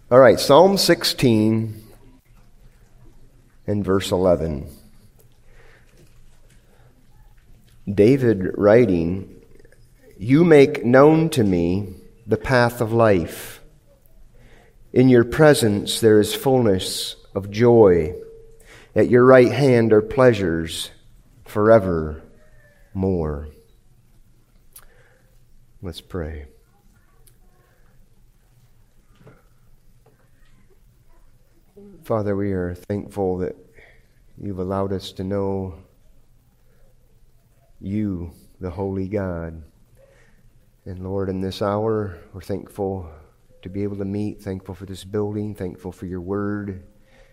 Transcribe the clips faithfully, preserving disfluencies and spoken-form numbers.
All right, Psalm sixteen and verse eleven. David writing, "You make known to me the path of life. In your presence there is fullness of joy. At your right hand are pleasures forevermore." Let's pray. Father, we are thankful that you've allowed us to know you, the holy God. And Lord, in this hour, we're thankful to be able to meet, thankful for this building, thankful for your word.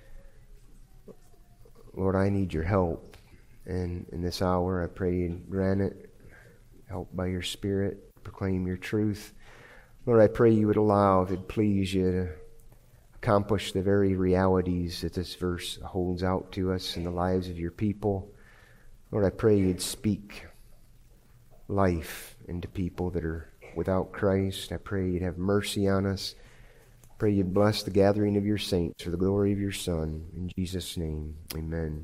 Lord, I need your help. And in this hour, I pray you grant it, help by your Spirit, proclaim your truth. Lord, I pray you would allow, if it please you, to accomplish the very realities that this verse holds out to us in the lives of your people. Lord, I pray you'd speak life into people that are without Christ. I pray you'd have mercy on us. I pray you'd bless the gathering of your saints for the glory of your Son. In Jesus' name, amen.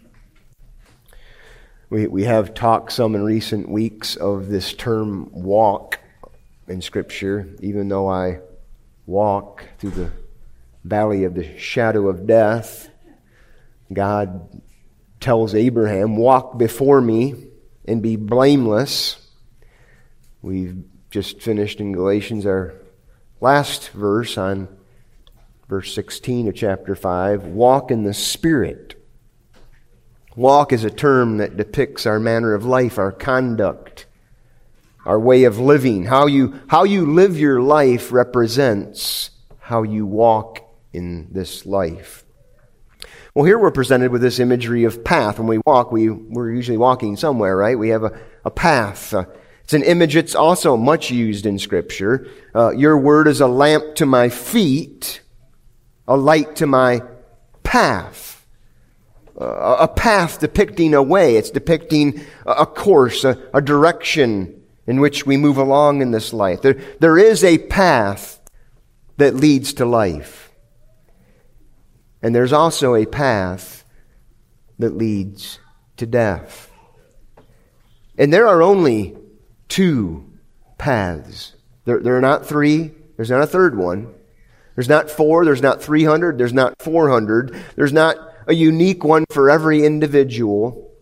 We, we have talked some in recent weeks of this term walk in Scripture. Even though I walk through the valley of the shadow of death, God tells Abraham, walk before me and be blameless. We've just finished in Galatians our last verse on verse sixteen of chapter five. Walk in the Spirit. Walk is a term that depicts our manner of life, our conduct, our way of living. How you, how you live your life represents how you walk in this life. Well, here we're presented with this imagery of path. When we walk, we, we're usually walking somewhere, right? We have a, a path. Uh, it's an image that's also much used in Scripture. Uh, your word is a lamp to my feet, a light to my path. Uh, a path depicting a way. It's depicting a course, a, a direction in which we move along in this life. There, there is a path that leads to life. And there's also a path that leads to death. And there are only two paths. There, there are not three. There's not a third one. There's not four. There's not three hundred. There's not four hundred. There's not a unique one for every individual.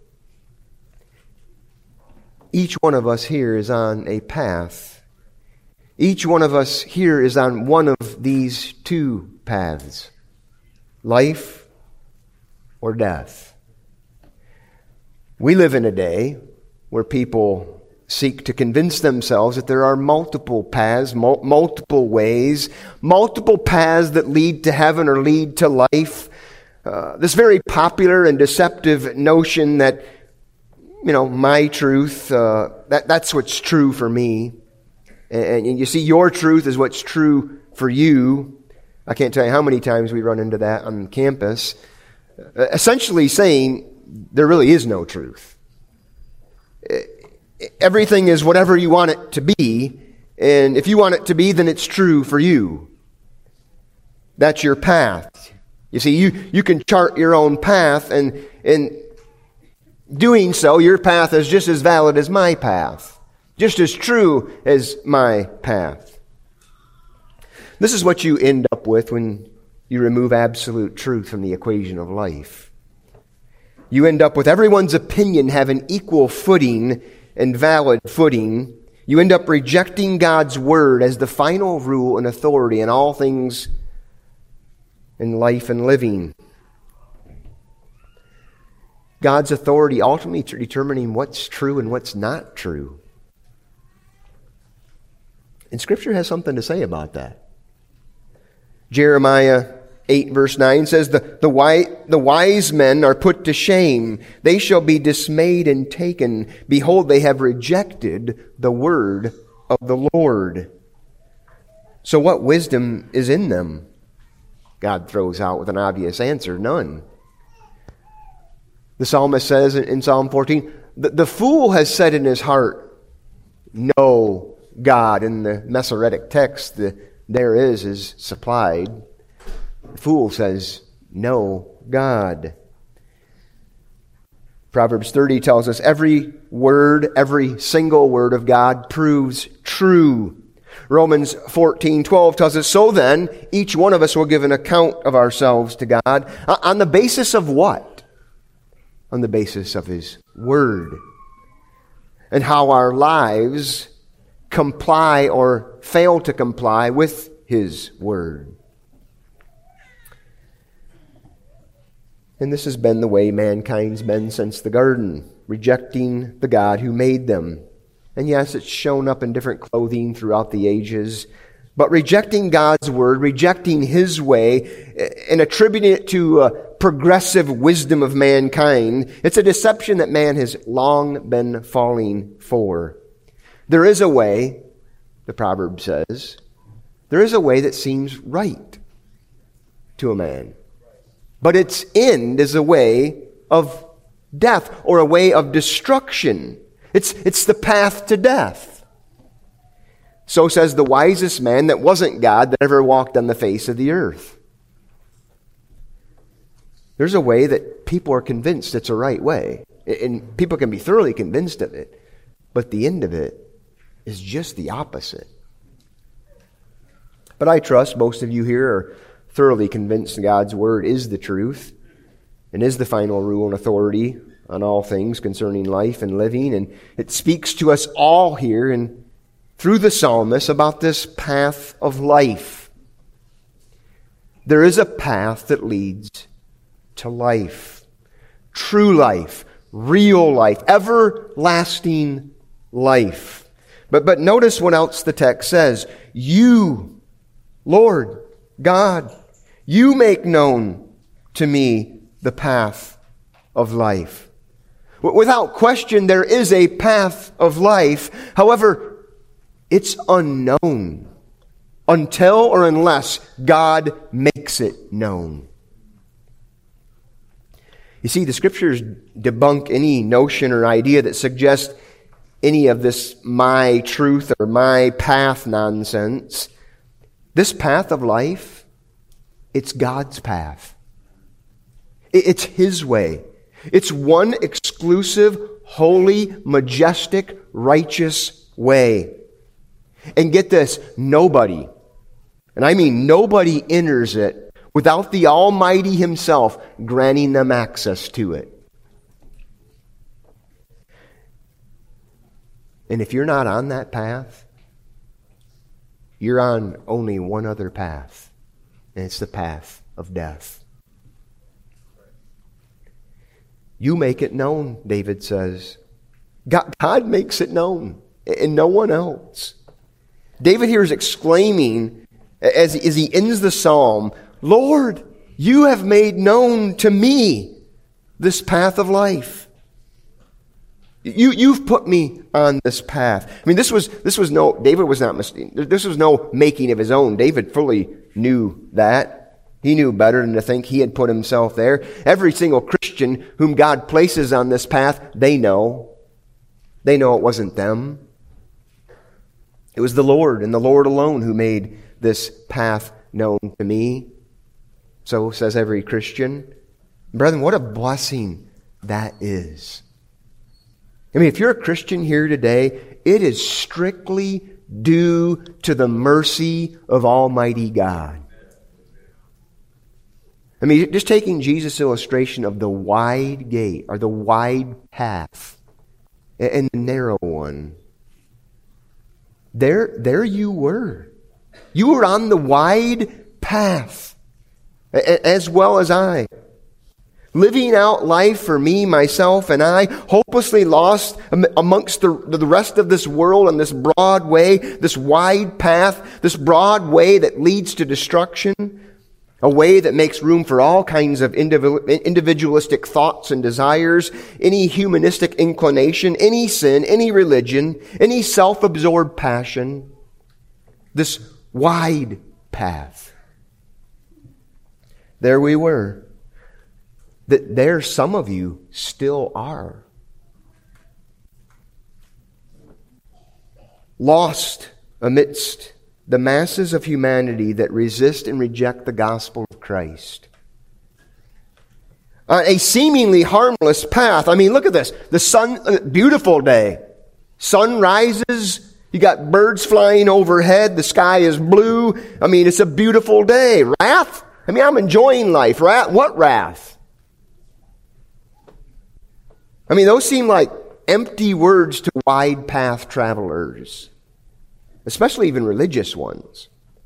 Each one of us here is on a path. Each one of us here is on one of these two paths. Life or death. We live in a day where people seek to convince themselves that there are multiple paths, mul- multiple ways, multiple paths that lead to heaven or lead to life. Uh, this very popular and deceptive notion that, you know, my truth, uh, that, that's what's true for me. And, and you see, your truth is what's true for you. I can't tell you how many times we run into that on campus. Uh, essentially saying there really is no truth. Everything is whatever you want it to be, and if you want it to be, then it's true for you. That's your path. You see, you, you can chart your own path, and in doing so, your path is just as valid as my path, just as true as my path. This is what you end up with when you remove absolute truth from the equation of life. You end up with everyone's opinion having equal footing and valid footing. You end up rejecting God's word as the final rule and authority in all things in life and living. God's authority ultimately determining what's true and what's not true. And Scripture has something to say about that. Jeremiah eight verse nine says, the, the, wise, the wise men are put to shame. They shall be dismayed and taken. Behold, they have rejected the word of the Lord. So what wisdom is in them? God throws out with an obvious answer, none. The psalmist says in Psalm fourteen, the, the fool has said in his heart, no God. In the Masoretic text, the there is is supplied. The fool says, no God. Proverbs thirty tells us every word, every single word of God proves true. Romans fourteen twelve tells us, so then, each one of us will give an account of ourselves to God. On the basis of what? On the basis of His Word. And how our lives comply or fail to comply with His Word. And this has been the way mankind's been since the garden, rejecting the God who made them. And yes, it's shown up in different clothing throughout the ages. But rejecting God's Word, rejecting His way, and attributing it to a progressive wisdom of mankind, it's a deception that man has long been falling for. There is a way, the proverb says, there is a way that seems right to a man. But its end is a way of death or a way of destruction. It's, it's the path to death. So says the wisest man that wasn't God that ever walked on the face of the earth. There's a way that people are convinced it's a right way. And people can be thoroughly convinced of it. But the end of it is just the opposite. But I trust most of you here are thoroughly convinced God's Word is the truth and is the final rule and authority on all things concerning life and living. And it speaks to us all here and through the psalmist about this path of life. There is a path that leads to life. True life. Real life. Everlasting life. But, but notice what else the text says. You, Lord God, you make known to me the path of life. Without question, there is a path of life. However, it's unknown until or unless God makes it known. You see, the Scriptures debunk any notion or idea that suggests any of this my truth or my path nonsense. This path of life, it's God's path. It's His way. It's one exclusive, holy, majestic, righteous way. And get this, nobody, and I mean nobody enters it without the Almighty Himself granting them access to it. And if you're not on that path, you're on only one other path, and it's the path of death. You make it known, David says. God, God makes it known, and no one else. David here is exclaiming, as, as he ends the psalm, Lord, you have made known to me this path of life. You, you've put me on this path. I mean, this was, this was no, David was not, this was no making of his own. David fully knew that. He knew better than to think he had put himself there. Every single Christian whom God places on this path, they know. They know it wasn't them. It was the Lord and the Lord alone who made this path known to me. So says every Christian. Brethren, what a blessing that is. I mean, if you're a Christian here today, it is strictly due to the mercy of Almighty God. I mean, just taking Jesus' illustration of the wide gate, or the wide path, and the narrow one. There, there you were. You were on the wide path, as well as I. Living out life for me, myself, and I, hopelessly lost amongst the, the rest of this world on this broad way, this wide path, this broad way that leads to destruction. A way that makes room for all kinds of individualistic thoughts and desires, any humanistic inclination, any sin, any religion, any self-absorbed passion. This wide path. There we were. That there some of you still are. Lost amidst the masses of humanity that resist and reject the gospel of Christ. On a seemingly harmless path. I mean, look at this. The sun, beautiful day. Sun rises. You got birds flying overhead. The sky is blue. I mean, it's a beautiful day. Wrath? I mean, I'm enjoying life. Wrath? What wrath? I mean, those seem like empty words to wide path travelers, especially even religious ones.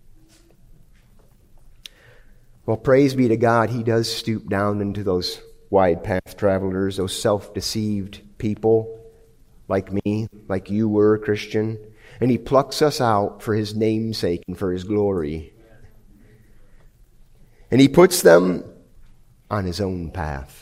Well, praise be to God, He does stoop down into those wide path travelers, those self-deceived people like me, like you were, Christian, and He plucks us out for His name's sake and for His glory. And He puts them on His own path.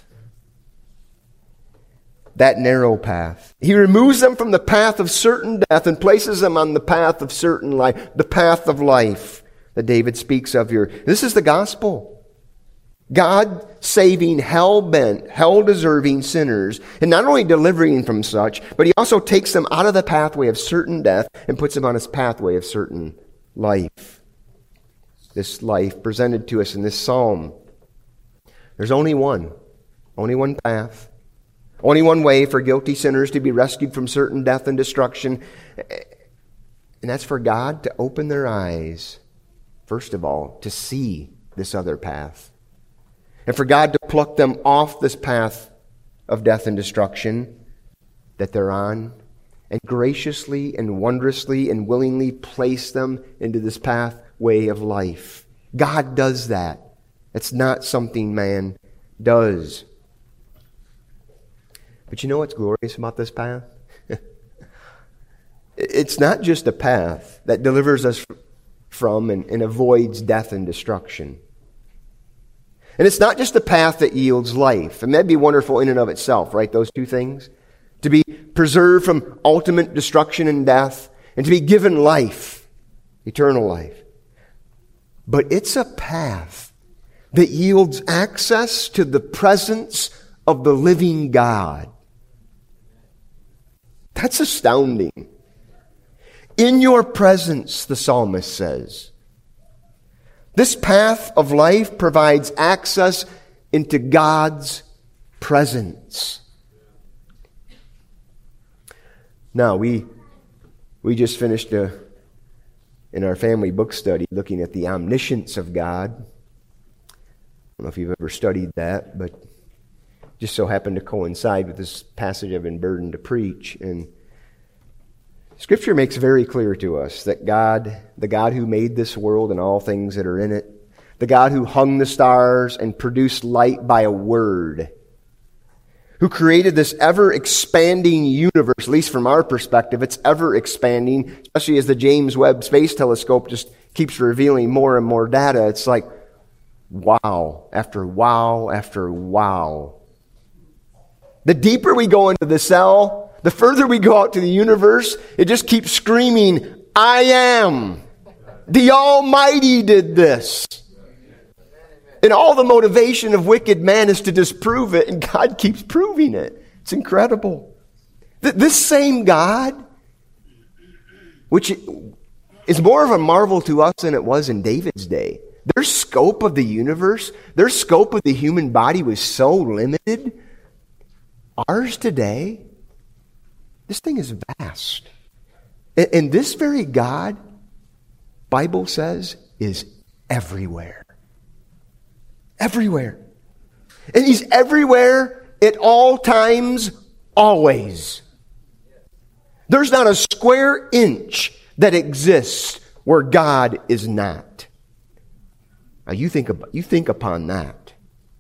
That narrow path. He removes them from the path of certain death and places them on the path of certain life, the path of life that David speaks of here. This is the gospel. God saving hell-bent, hell-deserving sinners, and not only delivering from such, but He also takes them out of the pathway of certain death and puts them on His pathway of certain life. This life presented to us in this psalm. There's only one. Only one path. Only one way for guilty sinners to be rescued from certain death and destruction. And that's for God to open their eyes, first of all, to see this other path. And for God to pluck them off this path of death and destruction that they're on, and graciously and wondrously and willingly place them into this pathway of life. God does that. It's not something man does. But you know what's glorious about this path? It's not just a path that delivers us from and, and avoids death and destruction. And it's not just a path that yields life. And that'd be wonderful in and of itself, right? Those two things. To be preserved from ultimate destruction and death, and to be given life, eternal life. But it's a path that yields access to the presence of the living God. That's astounding. In your presence, the psalmist says. This path of life provides access into God's presence. Now, we we just finished a, in our family book study looking at the omniscience of God. I don't know if you've ever studied that, but just so happened to coincide with this passage I've been burdened to preach. And Scripture makes very clear to us that God, the God who made this world and all things that are in it, the God who hung the stars and produced light by a word, who created this ever-expanding universe, at least from our perspective, it's ever-expanding, especially as the James Webb Space Telescope just keeps revealing more and more data. It's like, wow, after wow, after wow. The deeper we go into the cell, the further we go out to the universe, it just keeps screaming, I am. The Almighty did this. And all the motivation of wicked man is to disprove it, and God keeps proving it. It's incredible. This same God, which is more of a marvel to us than it was in David's day. Their scope of the universe, their scope of the human body was so limited. Ours today, this thing is vast. And this very God, Bible says, is everywhere. Everywhere. And He's everywhere at all times, always. There's not a square inch that exists where God is not. Now you think about, you think upon that.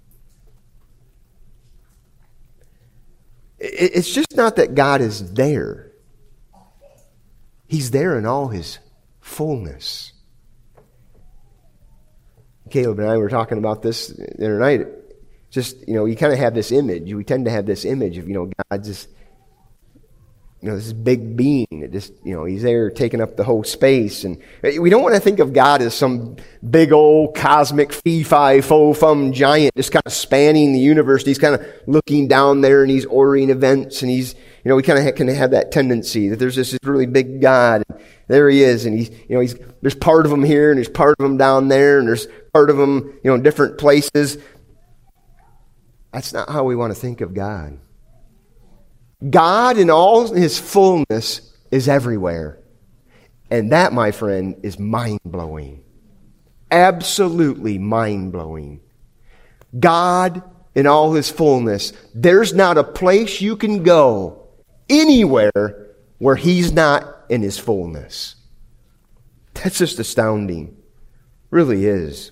It's just not that God is there. He's there in all His fullness. Caleb and I were talking about this the other night. Just, you know, you kind of have this image. We tend to have this image of, you know, God just, you know, this big being. It just, you know, He's there taking up the whole space. And we don't want to think of God as some big old cosmic fee-fi-fo-fum giant just kind of spanning the universe. He's kind of looking down there and He's ordering events and He's You know, we kind of can have that tendency that there's this really big God. And there he is, and he's, you know, he's there's part of him here, and there's part of him down there, and there's part of him, you know, in different places. That's not how we want to think of God. God in all his fullness is everywhere. And that, my friend, is mind-blowing. Absolutely mind-blowing. God in all his fullness. There's not a place you can go anywhere where he's not in his fullness. That's just astounding. Really is.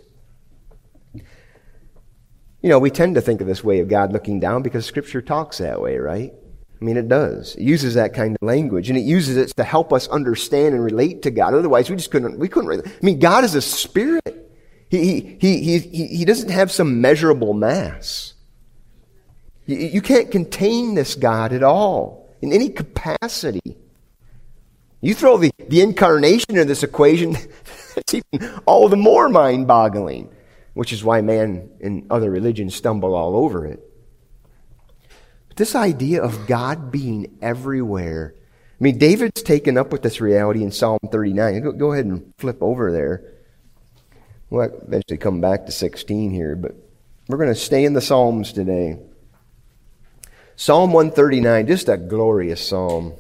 You know, we tend to think of this way of God looking down because Scripture talks that way, right? I mean, it does. It uses that kind of language, and it uses it to help us understand and relate to God. Otherwise, we just couldn't, we couldn't relate. I mean, God is a spirit. He, he, he, he, he doesn't have some measurable mass. You, you can't contain this God at all, in any capacity. You throw the, the incarnation into this equation, it's even all the more mind-boggling, which is why man and other religions stumble all over it. But this idea of God being everywhere, I mean, David's taken up with this reality in Psalm thirty-nine. Go, go ahead and flip over there. We'll eventually come back to sixteen here, but we're going to stay in the Psalms today. Psalm one thirty-nine, just a glorious psalm.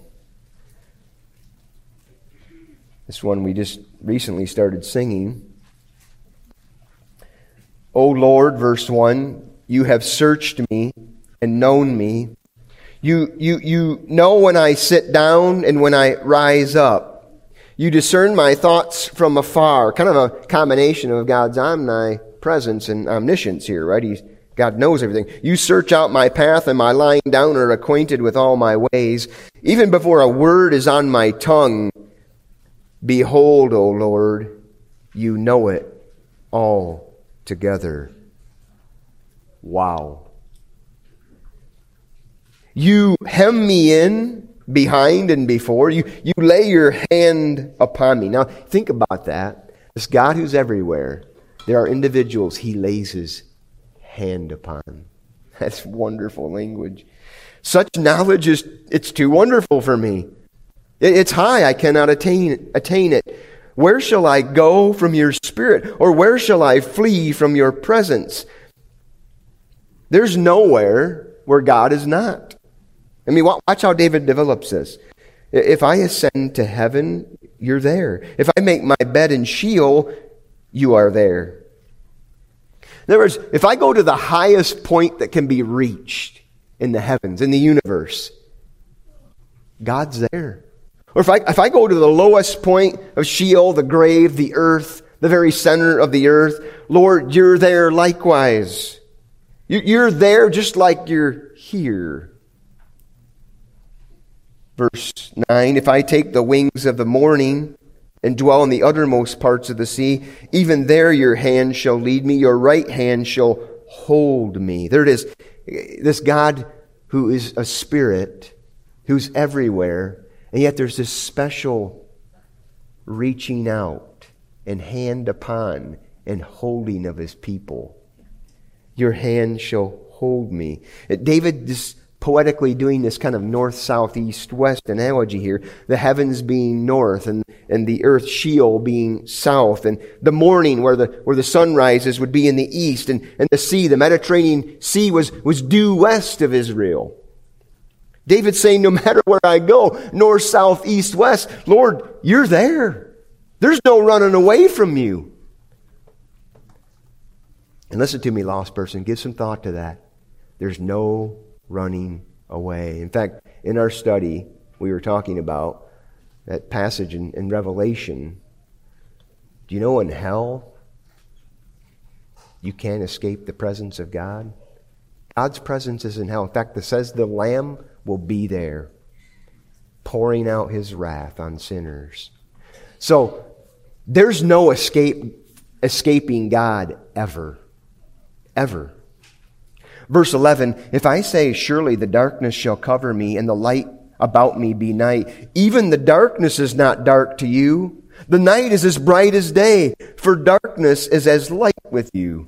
This one we just recently started singing. O Lord, verse one, you have searched me and known me. You, you, you know when I sit down and when I rise up. You discern my thoughts from afar. Kind of a combination of God's omnipresence and omniscience here, right? He's, God knows everything. You search out my path, and my lying down are acquainted with all my ways. Even before a word is on my tongue, behold, O Lord, you know it all together. Wow. You hem me in behind and before. You, you lay your hand upon me. Now, think about that. This God who's everywhere, there are individuals he lays his hand upon. That's wonderful language. Such knowledge is, it's too wonderful for me. It, it's high, I cannot attain, attain it. Where shall I go from your spirit? Or where shall I flee from your presence? There's nowhere where God is not. I mean, watch how David develops this. If I ascend to heaven, you're there. If I make my bed in Sheol, you are there. In other words, if I go to the highest point that can be reached in the heavens, in the universe, God's there. Or if I, if I go to the lowest point of Sheol, the grave, the earth, the very center of the earth, Lord, you're there likewise. You're there just like you're here. Verse nine, if I take the wings of the morning and dwell in the uttermost parts of the sea, even there your hand shall lead me, your right hand shall hold me. There it is. This God who is a spirit, who's everywhere, and yet there's this special reaching out and hand upon and holding of his people. Your hand shall hold me. David is poetically doing this kind of north, south, east, west analogy here. The heavens being north and, and the earth, Sheol, being south. And the morning where the where the sun rises would be in the east. And, and the sea, the Mediterranean Sea, was, was due west of Israel. David's saying, no matter where I go, north, south, east, west, Lord, you're there. There's no running away from you. And listen to me, lost person. Give some thought to that. There's no running away. In fact, in our study, we were talking about that passage in, in Revelation. Do you know in hell, you can't escape the presence of God? God's presence is in hell. In fact, it says the Lamb will be there, pouring out his wrath on sinners. So, there's no escape, escaping God ever. Ever. Verse eleven, if I say, surely the darkness shall cover me, and the light about me be night, even the darkness is not dark to you. The night is as bright as day, for darkness is as light with you.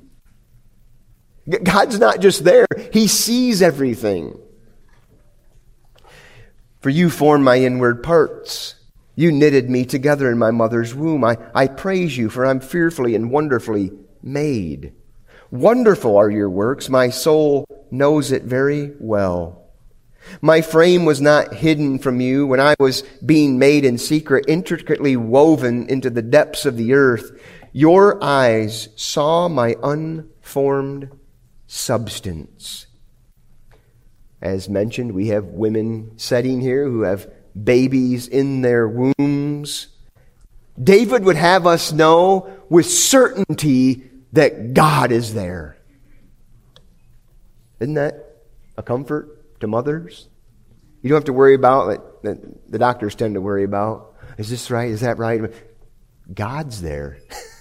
God's not just there, he sees everything. For you formed my inward parts. You knitted me together in my mother's womb. I, I praise you, for I'm fearfully and wonderfully made. Wonderful are your works. My soul knows it very well. My frame was not hidden from you when I was being made in secret, intricately woven into the depths of the earth. Your eyes saw my unformed substance. As mentioned, we have women sitting here who have babies in their wombs. David would have us know with certainty that God is there. Isn't that a comfort to mothers? You don't have to worry about what the doctors tend to worry about. Is this right? Is that right? God's there.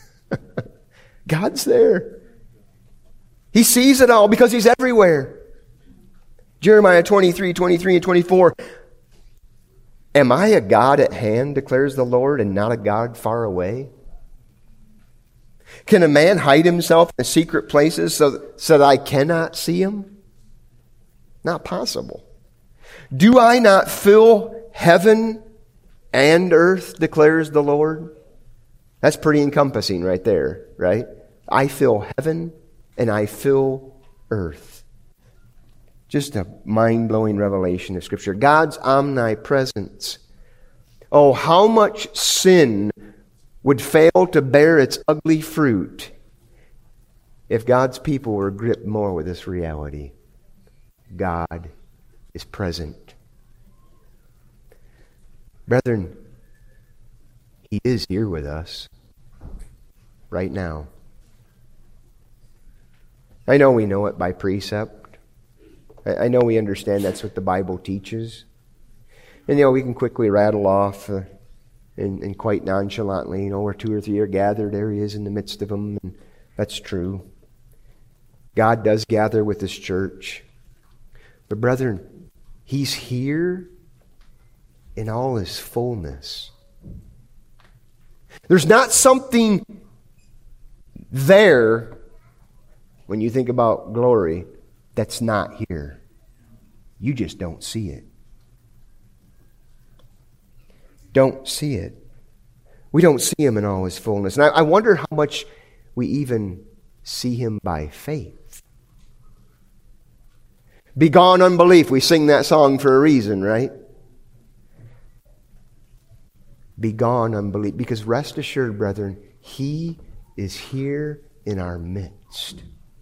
God's there. He sees it all because He's everywhere. Jeremiah twenty-three, twenty-three and twenty-four. Am I a God at hand, declares the Lord, and not a God far away? Can a man hide himself in secret places so, so that I cannot see him? Not possible. Do I not fill heaven and earth, declares the Lord? That's pretty encompassing right there, right? I fill heaven and I fill earth. Just a mind-blowing revelation of Scripture. God's omnipresence. Oh, how much sin would fail to bear its ugly fruit if God's people were gripped more with this reality. God is present. Brethren, He is here with us right now. I know we know it by precept. I know we understand that's what the Bible teaches. And, you know, we can quickly rattle off uh, and, and quite nonchalantly, you know, where two or three are gathered, there He is in the midst of them. And that's true. God does gather with His church. But, brethren, He's here in all His fullness. There's not something there, when you think about glory, that's not here. You just don't see it. Don't see it. We don't see Him in all His fullness. And I, I wonder how much we even see Him by faith. Begone unbelief. We sing that song for a reason, right? Begone unbelief. Because rest assured, brethren, He is here in our midst.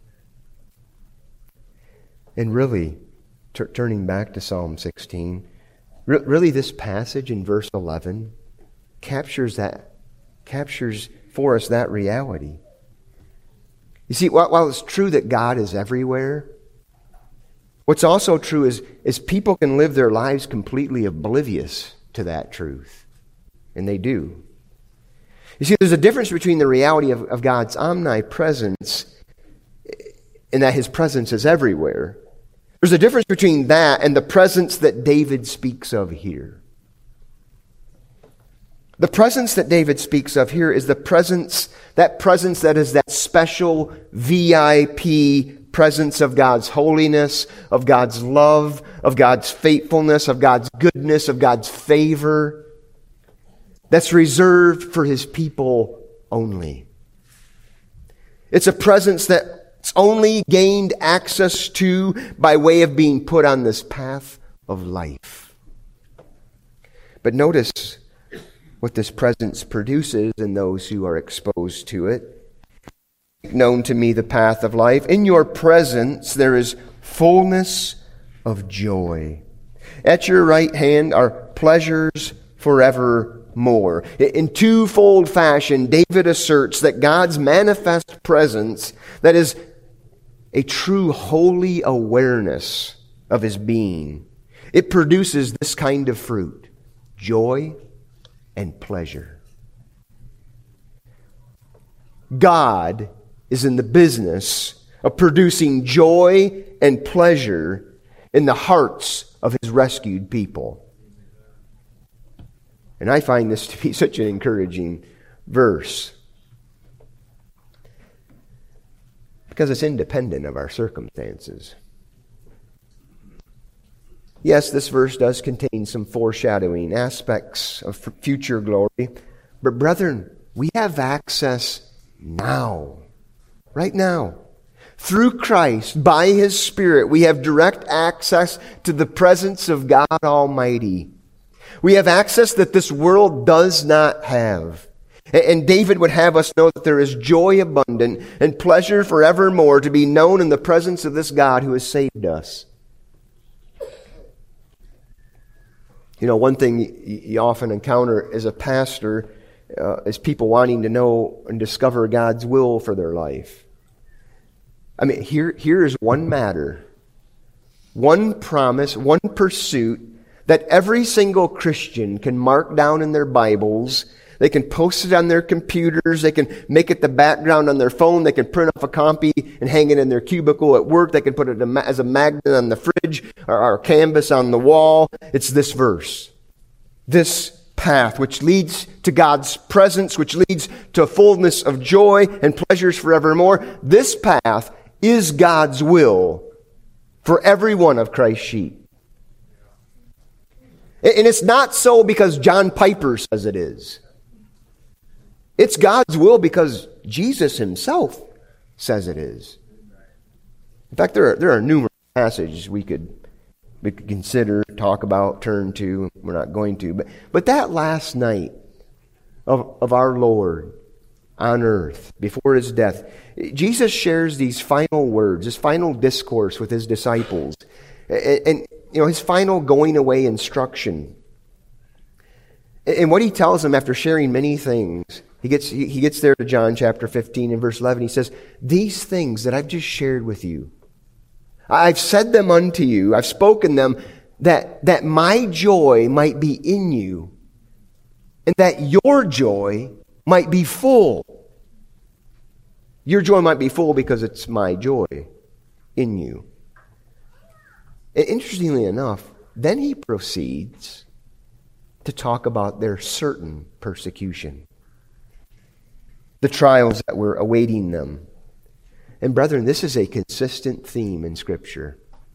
And really, t- turning back to Psalm sixteen, re- really this passage in verse eleven captures that, captures for us that reality. You see, while, while it's true that God is everywhere, what's also true is, is people can live their lives completely oblivious to that truth. And they do. You see, there's a difference between the reality of, of God's omnipresence and that His presence is everywhere. There's a difference between that and the presence that David speaks of here. The presence that David speaks of here is the presence, that presence that is that special V I P presence of God's holiness, of God's love, of God's faithfulness, of God's goodness, of God's favor, that's reserved for His people only. It's a presence that it's only gained access to by way of being put on this path of life. But notice what this presence produces in those who are exposed to it. Known to me the path of life. In your presence there is fullness of joy. At your right hand are pleasures forevermore. In twofold fashion, David asserts that God's manifest presence, that is a true holy awareness of His being, it produces this kind of fruit: joy and pleasure. God is in the business of producing joy and pleasure in the hearts of His rescued people. And I find this to be such an encouraging verse, because it's independent of our circumstances. Yes, this verse does contain some foreshadowing aspects of future glory. But brethren, we have access now. Right now. Through Christ, by His Spirit, we have direct access to the presence of God Almighty. We have access that this world does not have. And David would have us know that there is joy abundant and pleasure forevermore to be known in the presence of this God who has saved us. You know, one thing you often encounter as a pastor uh, is people wanting to know and discover God's will for their life. I mean, here, here is one matter, one promise, one pursuit that every single Christian can mark down in their Bibles. They can post it on their computers. They can make it the background on their phone. They can print off a copy and hang it in their cubicle at work. They can put it as a magnet on the fridge or, or canvas on the wall. It's this verse. This path which leads to God's presence, which leads to fullness of joy and pleasures forevermore. This path is God's will for every one of Christ's sheep. And it's not so because John Piper says it is. It's God's will because Jesus Himself says it is. In fact, there are, there are numerous passages we could, we could consider, talk about, turn to. We're not going to. But, but that last night of, of our Lord on earth, before His death, Jesus shares these final words, His final discourse with His disciples. And, and you know, His final going away instruction. And what He tells them after sharing many things, He gets he gets there to John chapter fifteen and verse eleven. He says, "These things that I've just shared with you, I've said them unto you, I've spoken them, that, that my joy might be in you, and that your joy might be full." Your joy might be full because it's my joy in you. And interestingly enough, then He proceeds to talk about their certain persecution, the trials that were awaiting them. And brethren, this is a consistent theme in Scripture.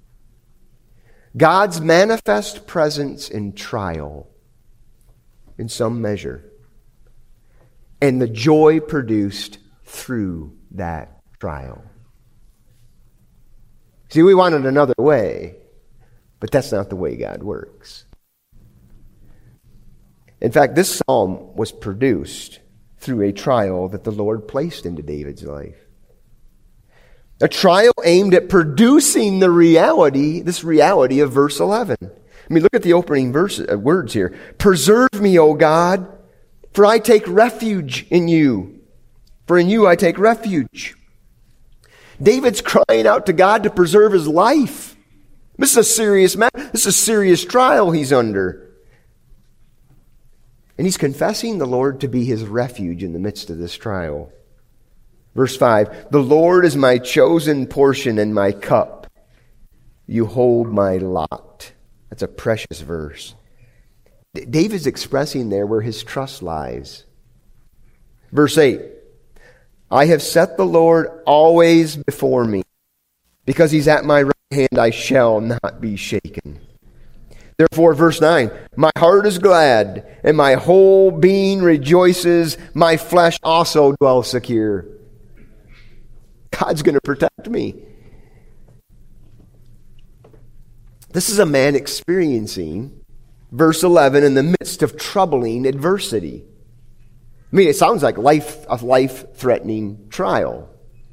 God's manifest presence in trial, in some measure, and the joy produced through that trial. See, we want it another way, but that's not the way God works. In fact, this psalm was produced through a trial that the Lord placed into David's life. A trial aimed at producing the reality, this reality of verse eleven. I mean, look at the opening verse, uh, words here. "Preserve me, O God, for I take refuge in you. For in you I take refuge." David's crying out to God to preserve his life. This is a serious matter. This is a serious trial he's under. And he's confessing the Lord to be his refuge in the midst of this trial. Verse five, "The Lord is my chosen portion and my cup. You hold my lot." That's a precious verse. D- David's expressing there where his trust lies. Verse eight, "I have set the Lord always before me. Because He's at my right hand, I shall not be shaken." Therefore, verse nine, "My heart is glad, and my whole being rejoices. My flesh also dwells secure." God's going to protect me. This is a man experiencing, verse eleven, in the midst of troubling adversity. I mean, it sounds like life a life-threatening trial.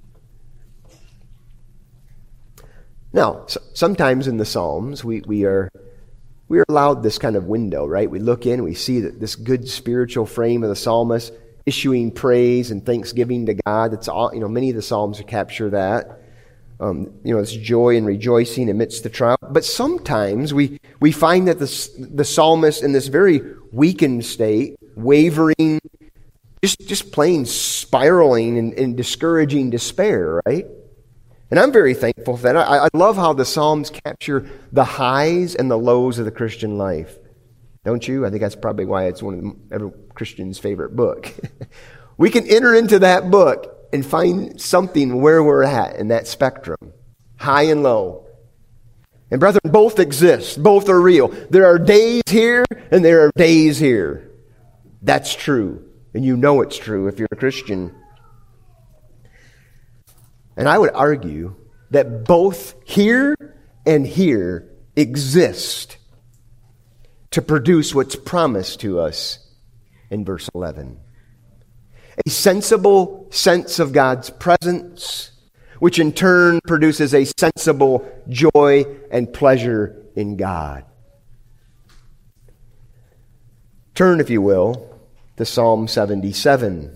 Now, so, sometimes in the Psalms, we, we are we are allowed this kind of window, right? We look in, we see that this good spiritual frame of the psalmist issuing praise and thanksgiving to God. That's all, you know, many of the Psalms capture that. Um, you know, it's joy and rejoicing amidst the trial. But sometimes we, we find that the, the psalmist in this very weakened state, wavering, just, just plain spiraling in, in discouraging despair, right? And I'm very thankful for that. I, I love how the Psalms capture the highs and the lows of the Christian life. Don't you? I think that's probably why it's one of the, every Christian's favorite book. We can enter into that book and find something where we're at in that spectrum, high and low. And brethren, both exist. Both are real. There are days here and there are days here. That's true. And you know it's true if you're a Christian. And I would argue that both here and here exist to produce what's promised to us in verse eleven. A sensible sense of God's presence, which in turn produces a sensible joy and pleasure in God. Turn, if you will, to Psalm seventy-seven.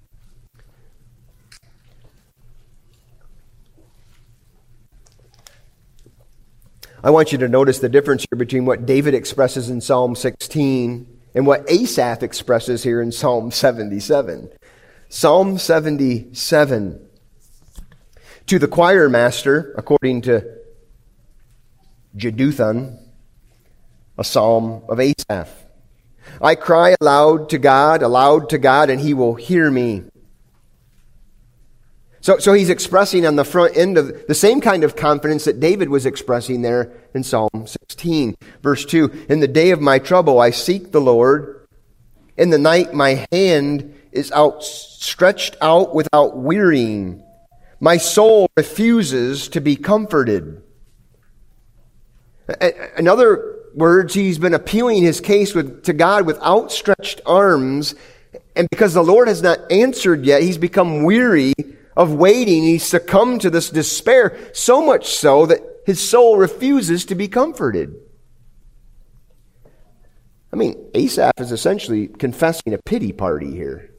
I want you to notice the difference here between what David expresses in Psalm sixteen and what Asaph expresses here in Psalm seventy-seven. Psalm seventy-seven. To the choir master, according to Jeduthun, a psalm of Asaph. I cry aloud to God, aloud to God, and He will hear me. So, so he's expressing on the front end of the same kind of confidence that David was expressing there in Psalm sixteen. Verse two, in the day of my trouble I seek the Lord. In the night my hand is outstretched out without wearying. My soul refuses to be comforted. In other words, he's been appealing his case with, to God with outstretched arms. And because the Lord has not answered yet, he's become weary of waiting. He succumbed to this despair, so much so that his soul refuses to be comforted. I mean, Asaph is essentially confessing a pity party here.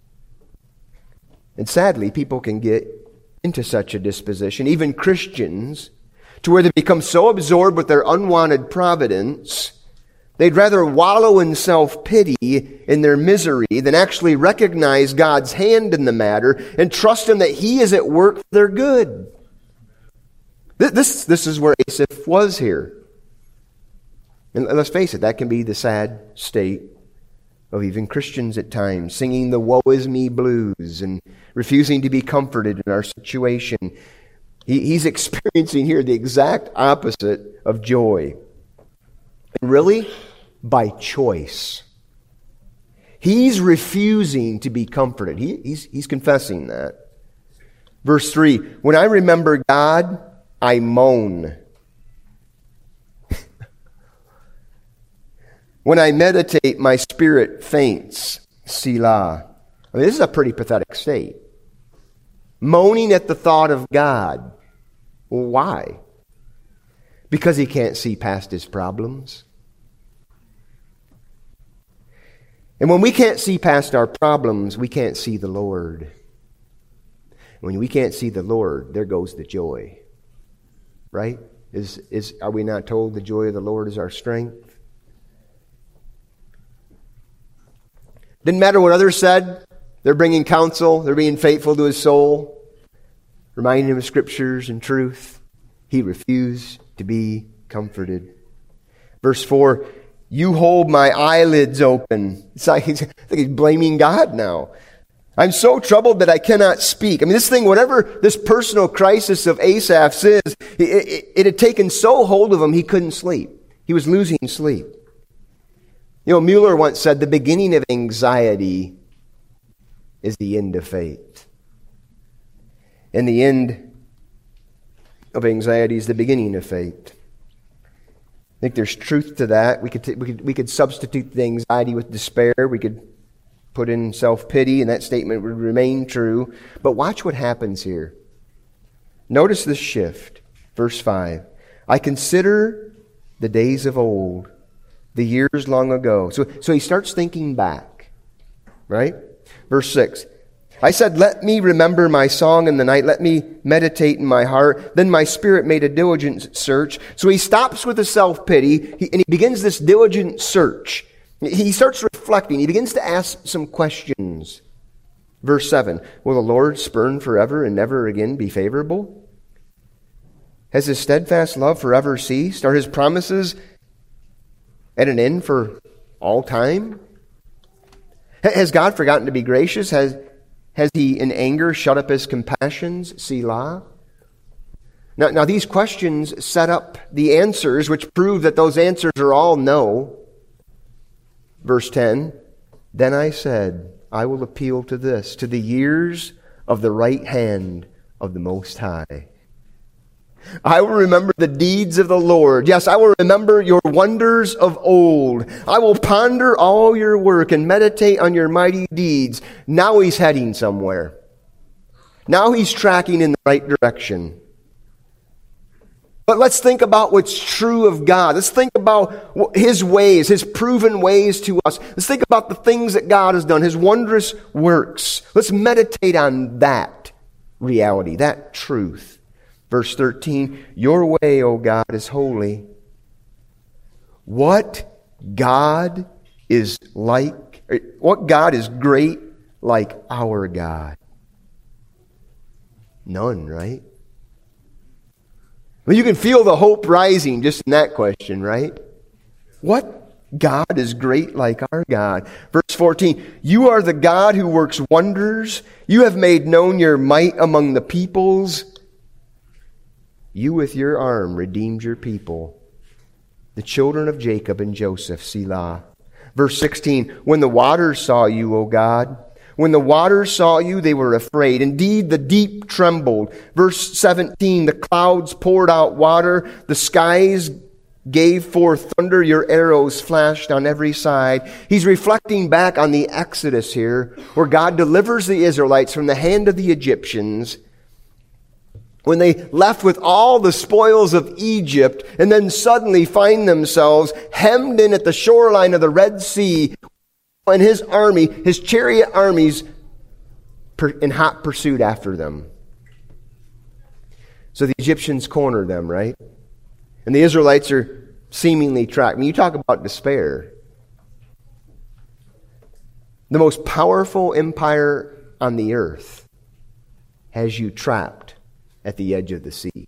And sadly, people can get into such a disposition, even Christians, to where they become so absorbed with their unwanted providence, they'd rather wallow in self-pity in their misery than actually recognize God's hand in the matter and trust Him that He is at work for their good. This, this is where Asaph was here. And let's face it, that can be the sad state of even Christians at times, singing the woe is me blues and refusing to be comforted in our situation. He, he's experiencing here the exact opposite of joy. And really, by choice. He's refusing to be comforted. He, he's, he's confessing that. Verse three, when I remember God, I moan. When I meditate, my spirit faints. Selah. I mean, this is a pretty pathetic state. Moaning at the thought of God. Well, why? Because he can't see past his problems. And when we can't see past our problems, we can't see the Lord. When we can't see the Lord, there goes the joy. Right? Is, is, are we not told the joy of the Lord is our strength? Didn't matter what others said. They're bringing counsel. They're being faithful to his soul. Reminding him of scriptures and truth. He refused to be comforted. Verse four, you hold my eyelids open. It's like he's, I think he's blaming God now. I'm so troubled that I cannot speak. I mean, this thing, whatever this personal crisis of Asaph's is, it, it, it had taken so hold of him he couldn't sleep. He was losing sleep. You know, Mueller once said, the beginning of anxiety is the end of faith. And the end of anxiety is the beginning of faith. I think there's truth to that. We could, t- we could, we could substitute the anxiety with despair. We could put in self-pity, and that statement would remain true. But watch what happens here. Notice this shift. Verse five. I consider the days of old, the years long ago. So, so he starts thinking back, right? Verse six. I said, let me remember my song in the night. Let me meditate in my heart. Then my spirit made a diligent search. So he stops with the self-pity he, and he begins this diligent search. He starts reflecting. He begins to ask some questions. Verse seven. Will the Lord spurn forever and never again be favorable? Has his steadfast love forever ceased? Are his promises at an end for all time? Has God forgotten to be gracious? Has, has he in anger shut up his compassions? Selah. Now, now these questions set up the answers, which prove that those answers are all no. Verse ten, then I said, I will appeal to this, to the years of the right hand of the Most High. I will remember the deeds of the Lord. Yes, I will remember your wonders of old. I will ponder all your work and meditate on your mighty deeds. Now he's heading somewhere. Now he's tracking in the right direction. But let's think about what's true of God. Let's think about His ways, His proven ways to us. Let's think about the things that God has done, His wondrous works. Let's meditate on that reality, that truth. Verse thirteen, your way, O God, is holy. What God is like, what God is great like our God? None, right? Well, you can feel the hope rising just in that question, right? What God is great like our God? Verse fourteen, you are the God who works wonders. You have made known your might among the peoples. You with your arm redeemed your people, the children of Jacob and Joseph, Selah. Verse sixteen, when the waters saw you, O God, when the waters saw you, they were afraid. Indeed, the deep trembled. Verse seventeen, the clouds poured out water, the skies gave forth thunder, your arrows flashed on every side. He's reflecting back on the Exodus here, where God delivers the Israelites from the hand of the Egyptians, when they left with all the spoils of Egypt and then suddenly find themselves hemmed in at the shoreline of the Red Sea, and his army, his chariot armies, in hot pursuit after them. So the Egyptians corner them, right? And the Israelites are seemingly trapped. I mean, you talk about despair. The most powerful empire on the earth has you trapped at the edge of the sea.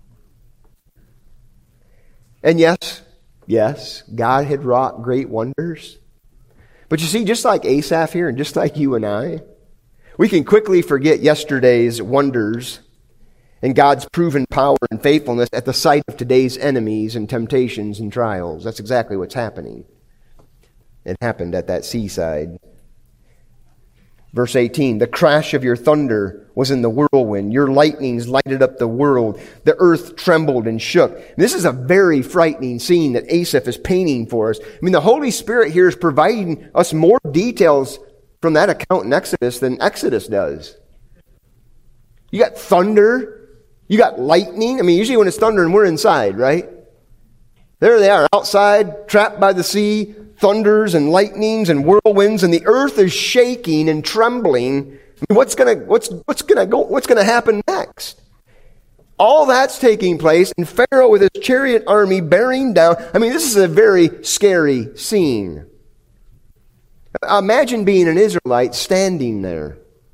And yes, yes, God had wrought great wonders. But you see, just like Asaph here and just like you and I, we can quickly forget yesterday's wonders and God's proven power and faithfulness at the sight of today's enemies and temptations and trials. That's exactly what's happening. It happened at that seaside. Verse eighteen, the crash of your thunder was in the whirlwind. Your lightnings lighted up the world. The earth trembled and shook. And this is a very frightening scene that Asaph is painting for us. I mean, the Holy Spirit here is providing us more details from that account in Exodus than Exodus does. You got thunder. You got lightning. I mean, usually when it's thundering, we're inside, right? There they are, outside, trapped by the sea, thunders and lightnings and whirlwinds, and the earth is shaking and trembling. I mean, what's gonna what's what's gonna go what's gonna happen next? All that's taking place, and Pharaoh with his chariot army bearing down. I mean, this is a very scary scene. Imagine being an Israelite standing there,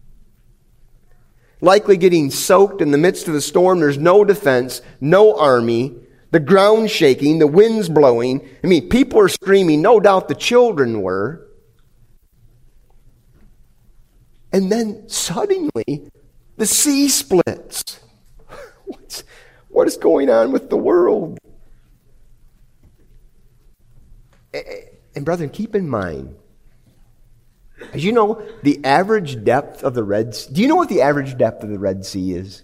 likely getting soaked in the midst of the storm. There's no defense, no army. The ground shaking, the winds blowing. I mean, people are screaming. No doubt the children were. And then suddenly, the sea splits. What's, what is going on with the world? And brethren, keep in mind, as you know, the average depth of the Red Sea. Do you know what the average depth of the Red Sea is?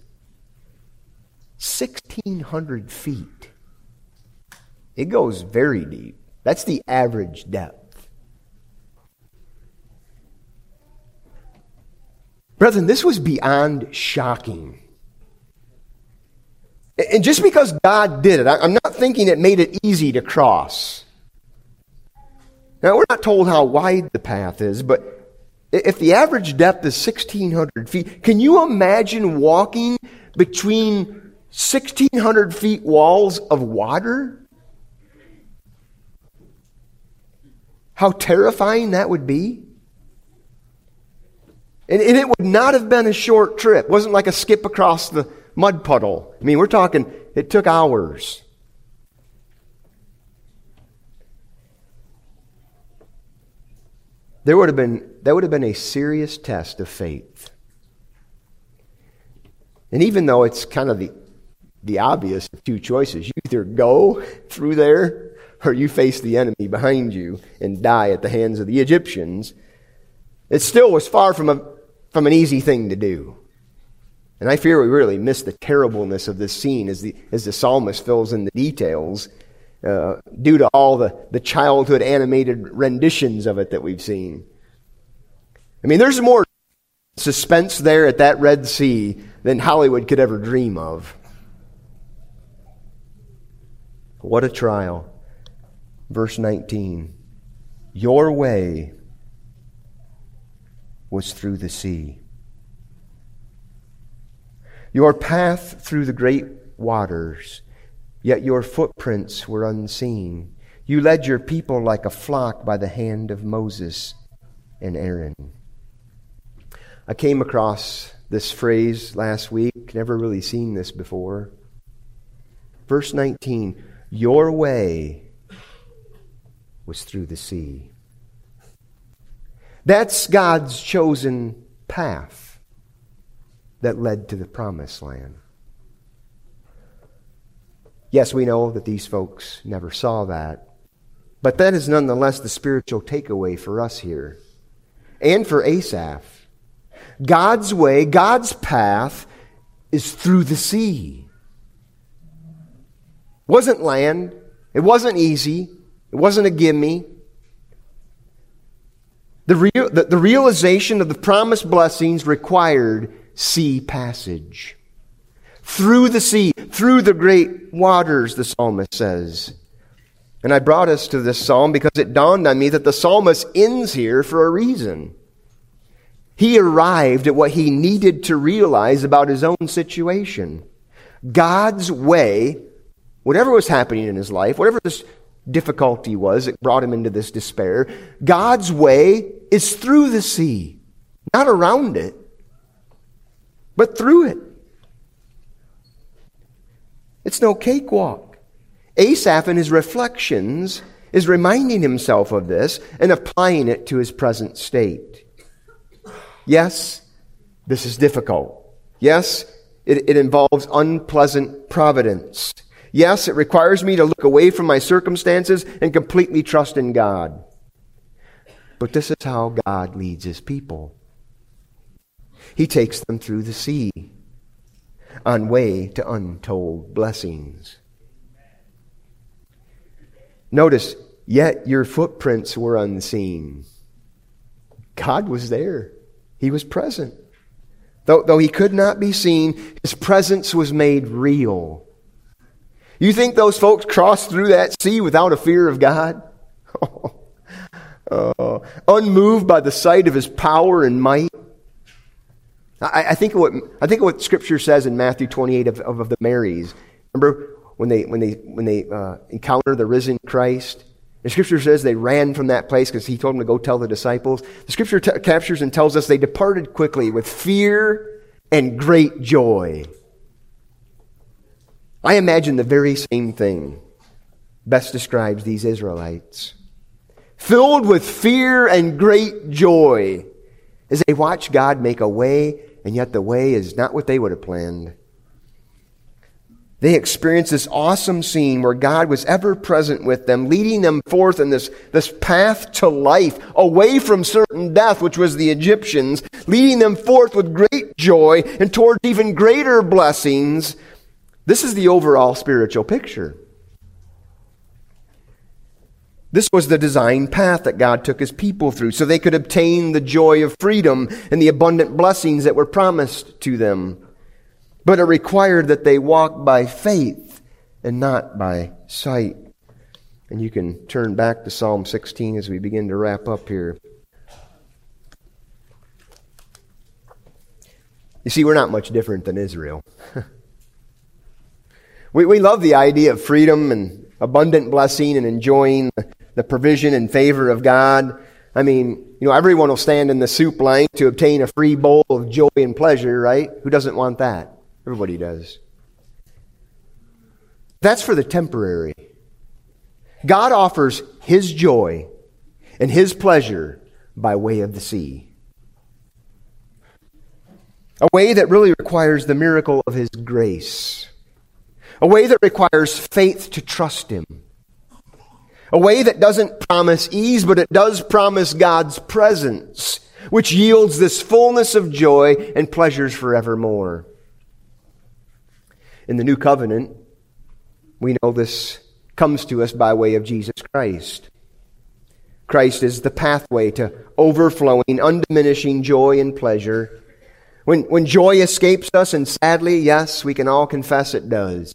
sixteen hundred feet. It goes very deep. That's the average depth. Brethren, this was beyond shocking. And just because God did it, I'm not thinking it made it easy to cross. Now, we're not told how wide the path is, but if the average depth is sixteen hundred feet, can you imagine walking between sixteen hundred feet walls of water? How terrifying that would be. And, and it would not have been a short trip. It wasn't like a skip across the mud puddle. I mean, we're talking, it took hours. There would have been, that would have been a serious test of faith. And even though it's kind of the the obvious two choices. You either go through there or you face the enemy behind you and die at the hands of the Egyptians. It still was far from a from an easy thing to do. And I fear we really miss the terribleness of this scene as the as the psalmist fills in the details uh, due to all the, the childhood animated renditions of it that we've seen. I mean, there's more suspense there at that Red Sea than Hollywood could ever dream of. What a trial. Verse nineteen. Your way was through the sea. Your path through the great waters, yet your footprints were unseen. You led your people like a flock by the hand of Moses and Aaron. I came across this phrase last week, never really seen this before. Verse nineteen, your way was through the sea. That's God's chosen path that led to the promised land. Yes, we know that these folks never saw that, but that is nonetheless the spiritual takeaway for us here and for Asaph. God's way, God's path is through the sea. It wasn't land. It wasn't easy. It wasn't a gimme. The, real, the, the realization of the promised blessings required sea passage. Through the sea, through the great waters, the psalmist says. And I brought us to this psalm because it dawned on me that the psalmist ends here for a reason. He arrived at what he needed to realize about his own situation. God's way, whatever was happening in his life, whatever this difficulty was that brought him into this despair, God's way is through the sea. Not around it, but through it. It's no cakewalk. Asaph in his reflections is reminding himself of this and applying it to his present state. Yes, this is difficult. Yes, it, it involves unpleasant providence. Yes, it requires me to look away from my circumstances and completely trust in God. But this is how God leads His people. He takes them through the sea on way to untold blessings. Notice, yet your footprints were unseen. God was there. He was present. Though, though He could not be seen, His presence was made real. You think those folks crossed through that sea without a fear of God? Oh, oh, unmoved by the sight of His power and might? I, I think of what I think of what Scripture says in Matthew twenty-eight of, of, of the Marys. Remember when they when they when they uh, encounter the risen Christ? The Scripture says they ran from that place because He told them to go tell the disciples. The Scripture t- captures and tells us they departed quickly with fear and great joy. I imagine the very same thing best describes these Israelites. Filled with fear and great joy as they watch God make a way, and yet the way is not what they would have planned. They experienced this awesome scene where God was ever present with them, leading them forth in this, this path to life, away from certain death, which was the Egyptians, leading them forth with great joy and towards even greater blessings. This is the overall spiritual picture. This was the design path that God took His people through so they could obtain the joy of freedom and the abundant blessings that were promised to them. But it required that they walk by faith and not by sight. And you can turn back to Psalm sixteen as we begin to wrap up here. You see, we're not much different than Israel. we, we love the idea of freedom and abundant blessing and enjoying the provision and favor of God. I mean, you know, everyone will stand in the soup line to obtain a free bowl of joy and pleasure, right? Who doesn't want that? Everybody does. That's for the temporary. God offers His joy and His pleasure by way of the sea. A way that really requires the miracle of His grace. A way that requires faith to trust Him. A way that doesn't promise ease, but it does promise God's presence, which yields this fullness of joy and pleasures forevermore. In the New Covenant, we know this comes to us by way of Jesus Christ. Christ is the pathway to overflowing, undiminishing joy and pleasure. When, when joy escapes us, and sadly, yes, we can all confess it does,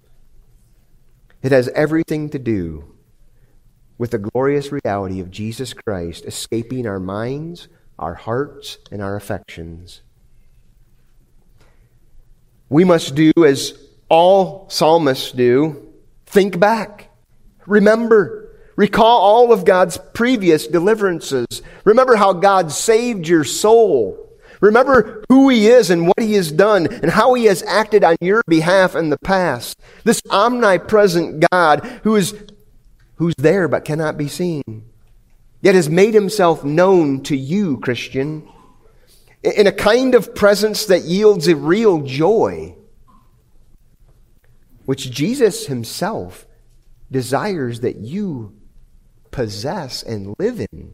it has everything to do with the glorious reality of Jesus Christ escaping our minds, our hearts, and our affections. We must do as all psalmists do, think back, remember, recall all of God's previous deliverances. Remember how God saved your soul. Remember who He is and what He has done and how He has acted on your behalf in the past. This omnipresent God who is who's there but cannot be seen, yet has made Himself known to you, Christian, in a kind of presence that yields a real joy, which Jesus Himself desires that you possess and live in.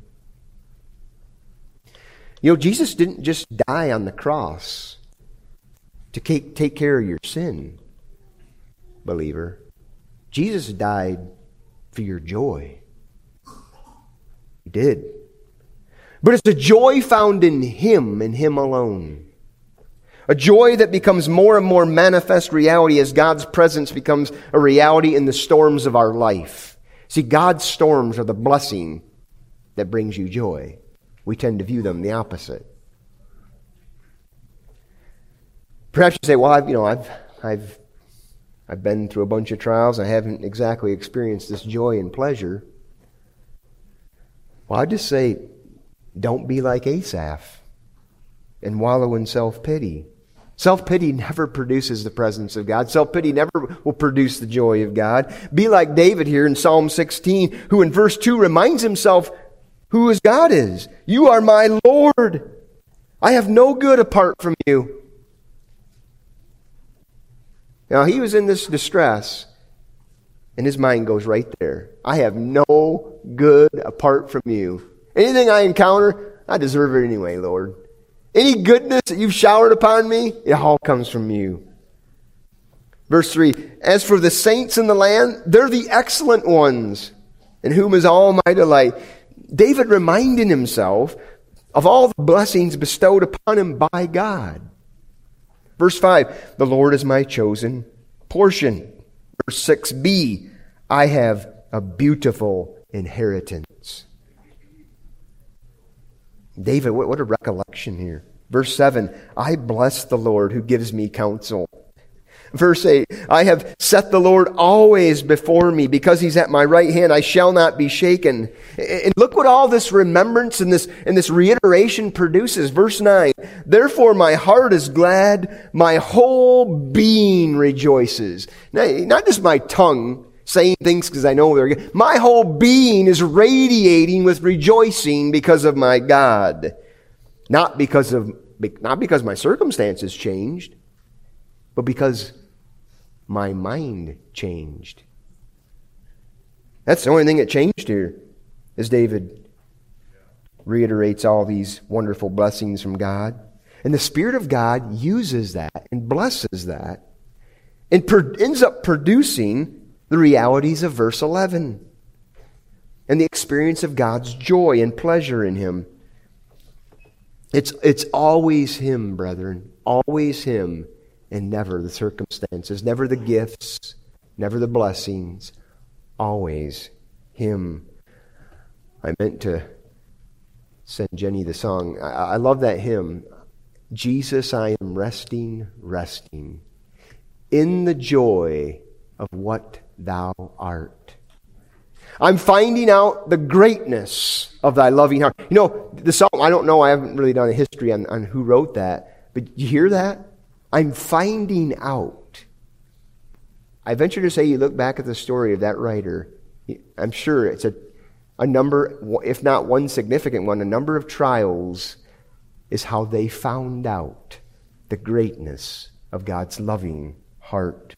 You know, Jesus didn't just die on the cross to take care of your sin, believer. Jesus died for your joy. He did. But it's a joy found in Him and Him alone. A joy that becomes more and more manifest reality as God's presence becomes a reality in the storms of our life. See, God's storms are the blessing that brings you joy. We tend to view them the opposite. Perhaps you say, well, I've, you know, I've, I've, I've been through a bunch of trials. I haven't exactly experienced this joy and pleasure. Well, I just say, don't be like Asaph and wallow in self-pity. Self-pity never produces the presence of God. Self-pity never will produce the joy of God. Be like David here in Psalm sixteen, who in verse two reminds himself who his God is. You are my Lord. I have no good apart from you. Now, he was in this distress, and his mind goes right there. I have no good apart from you. Anything I encounter, I deserve it anyway, Lord. Any goodness that you've showered upon me, it all comes from you. Verse three, as for the saints in the land, they're the excellent ones, in whom is all my delight. David reminded himself of all the blessings bestowed upon him by God. Verse five, the Lord is my chosen portion. Verse six b, I have a beautiful inheritance. David, what, what a recollection here. Verse seven, I bless the Lord who gives me counsel. Verse eight, I have set the Lord always before me. Because He's at my right hand, I shall not be shaken. And look what all this remembrance and this, and this reiteration produces. Verse nine, therefore my heart is glad, my whole being rejoices. Now, not just my tongue saying things because I know they're good. My whole being is radiating with rejoicing because of my God. Not because of, not because my circumstances changed, but because my mind changed. That's the only thing that changed here, as David reiterates all these wonderful blessings from God. And the Spirit of God uses that and blesses that and pro- ends up producing the realities of verse eleven and the experience of God's joy and pleasure in Him. It's, it's always Him, brethren, always Him. And never the circumstances, never the gifts, never the blessings, always Him. I meant to send Jenny the song. I, I love that hymn. Jesus, I am resting, resting in the joy of what Thou art. I'm finding out the greatness of Thy loving heart. You know, the song, I don't know, I haven't really done a history on, on who wrote that, but you hear that? I'm finding out. I venture to say you look back at the story of that writer, I'm sure it's a, a number, if not one significant one, a number of trials is how they found out the greatness of God's loving heart.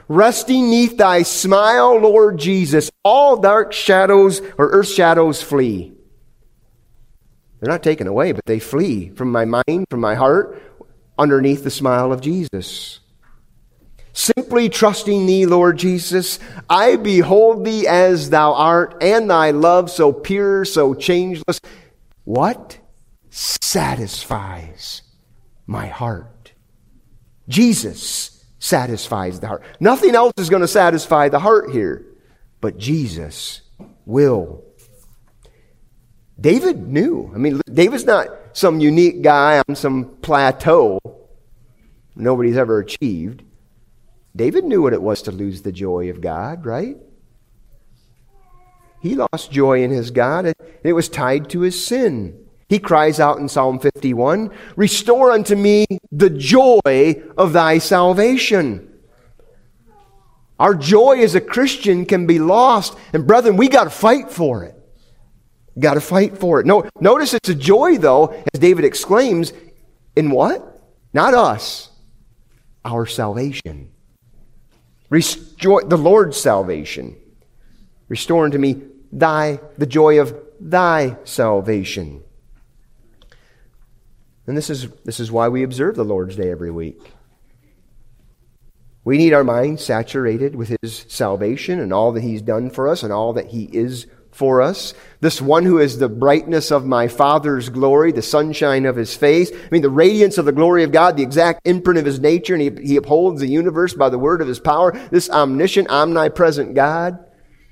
Resting neath thy smile, Lord Jesus, all dark shadows or earth shadows flee. They're not taken away, but they flee from my mind, from my heart, underneath the smile of Jesus. Simply trusting thee, Lord Jesus, I behold thee as thou art, and thy love so pure, so changeless. What? Satisfies my heart. Jesus satisfies the heart. Nothing else is going to satisfy the heart here, but Jesus will. David knew. I mean, David's not some unique guy on some plateau nobody's ever achieved. David knew what it was to lose the joy of God, right? He lost joy in his God, and it was tied to his sin. He cries out in Psalm fifty-one, restore unto me the joy of thy salvation. Our joy as a Christian can be lost, and brethren, we got to fight for it. Got to fight for it. No, notice it's a joy, though, as David exclaims, in what? Not us, our salvation. Restore the Lord's salvation. Restore unto me thy the joy of thy salvation. And this is this is why we observe the Lord's Day every week. We need our minds saturated with His salvation and all that He's done for us and all that He is for us. This one who is the brightness of my Father's glory, the sunshine of His face. I mean, the radiance of the glory of God, the exact imprint of His nature, and He, he upholds the universe by the word of His power. This omniscient, omnipresent God.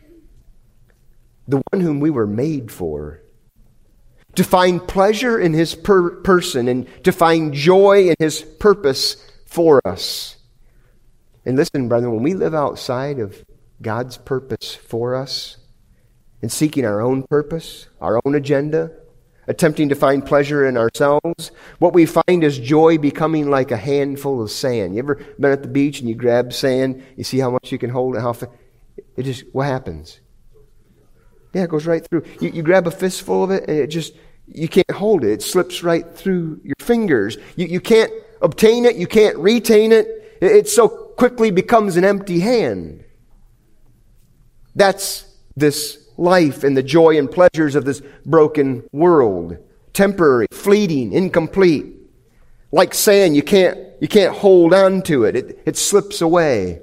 The one whom we were made for. To find pleasure in His per- person and to find joy in His purpose for us. And listen, brethren, when we live outside of God's purpose for us, and seeking our own purpose, our own agenda, attempting to find pleasure in ourselves, what we find is joy becoming like a handful of sand. You ever been at the beach and you grab sand, you see how much you can hold and how fa- it just, what happens? Yeah, it goes right through. You, you grab a fistful of it and it just, you can't hold it. It slips right through your fingers. You, you can't obtain it. You can't retain it. It, it so quickly becomes an empty hand. That's this life and the joy and pleasures of this broken world. Temporary, fleeting, incomplete. Like sand, you can't, you can't hold on to it. It, it slips away.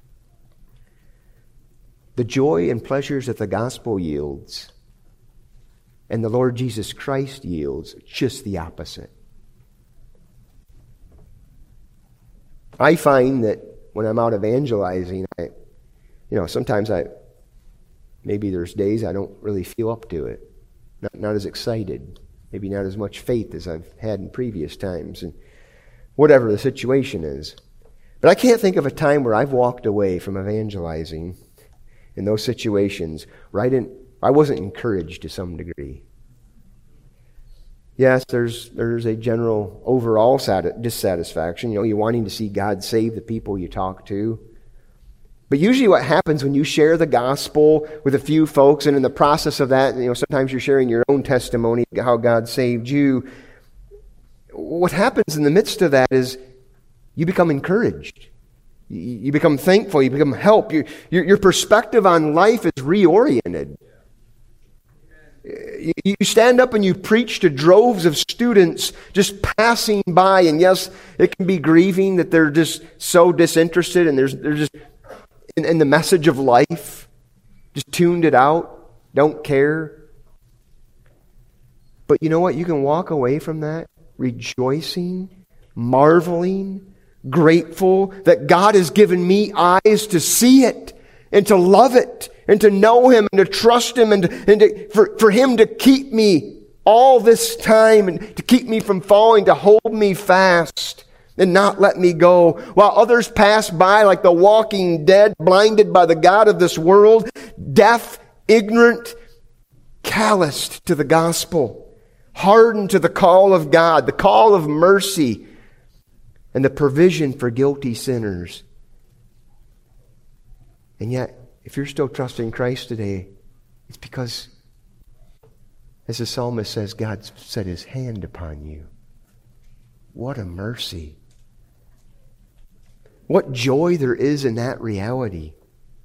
The joy and pleasures that the gospel yields and the Lord Jesus Christ yields, just the opposite. I find that when I'm out evangelizing, I, you know, sometimes I, maybe there's days I don't really feel up to it. Not, not as excited. Maybe not as much faith as I've had in previous times. And whatever the situation is. But I can't think of a time where I've walked away from evangelizing in those situations where I didn't, I wasn't encouraged to some degree. Yes, there's there's a general overall sat- dissatisfaction. You know, you're wanting to see God save the people you talk to. But usually what happens when you share the gospel with a few folks, and in the process of that, you know, sometimes you're sharing your own testimony, how God saved you. What happens in the midst of that is you become encouraged. You become thankful. You become help. Your, your, your perspective on life is reoriented. You, you stand up and you preach to droves of students just passing by, and yes, it can be grieving that they're just so disinterested and there's they're just in, in the message of life, just tuned it out, don't care. But you know what? You can walk away from that rejoicing, marveling, grateful that God has given me eyes to see it and to love it and to know Him and to trust Him and, and to, for, for Him to keep me all this time and to keep me from falling, to hold me fast and not let me go. While others pass by like the walking dead, blinded by the god of this world, deaf, ignorant, calloused to the gospel, hardened to the call of God, the call of mercy, and the provision for guilty sinners. And yet, if you're still trusting Christ today, it's because, as the psalmist says, God set His hand upon you. What a mercy. What joy there is in that reality.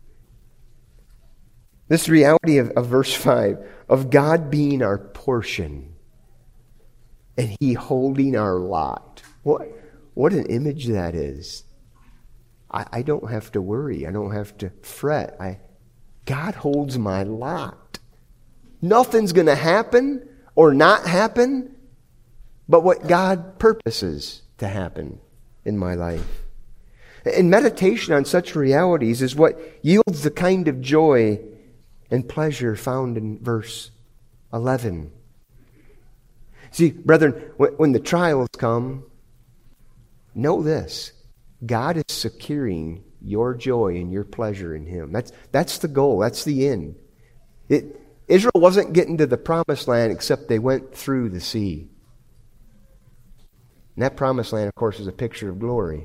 This reality of, of verse five, of God being our portion and He holding our lot. What, what an image that is. I, I don't have to worry. I don't have to fret. I, God holds my lot. Nothing's going to happen or not happen but what God purposes to happen in my life. And meditation on such realities is what yields the kind of joy and pleasure found in verse eleven. See, brethren, when the trials come, know this. God is securing your joy and your pleasure in Him. That's, that's the goal. That's the end. It, Israel wasn't getting to the promised land except they went through the sea. And that promised land, of course, is a picture of glory.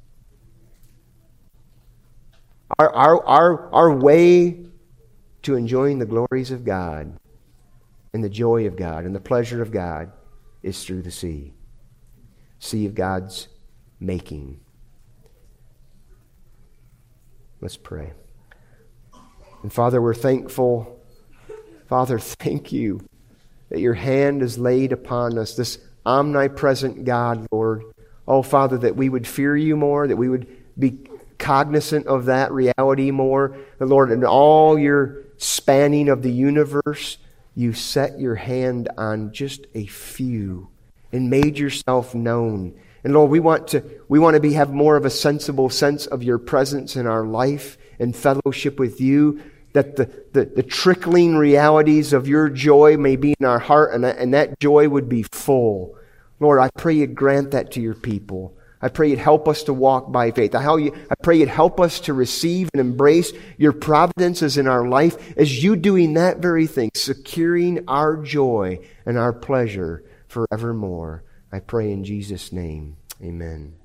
Our, our, our, our way to enjoying the glories of God and the joy of God and the pleasure of God is through the sea. Sea of God's making. Let's pray. And Father, we're thankful. Father, thank you that your hand is laid upon us, this omnipresent God, Lord. Oh, Father, that we would fear you more, that we would be cognizant of that reality more. The Lord, in all your spanning of the universe, you set your hand on just a few and made yourself known. And Lord, we want to we want to be have more of a sensible sense of your presence in our life and fellowship with you, that the, the, the trickling realities of your joy may be in our heart, and that, and that joy would be full. Lord, I pray you'd grant that to your people. I pray you'd help us to walk by faith. I pray you'd help us to receive and embrace your providences in our life as you doing that very thing, securing our joy and our pleasure forevermore. I pray in Jesus' name. Amen.